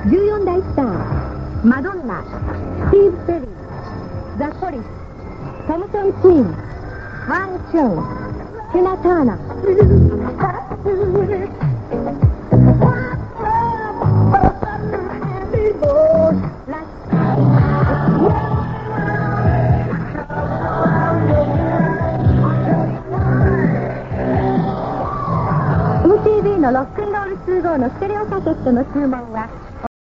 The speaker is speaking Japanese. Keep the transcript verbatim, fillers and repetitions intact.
じゅうよんだいスター、マドンナ、スティーブ・ペリー、ザ・コリス、トムソン・クイーン、ハン・チュン、ティナ・ターナエムティーブイ のロックンロールツーゴーのステレオカセットの注文は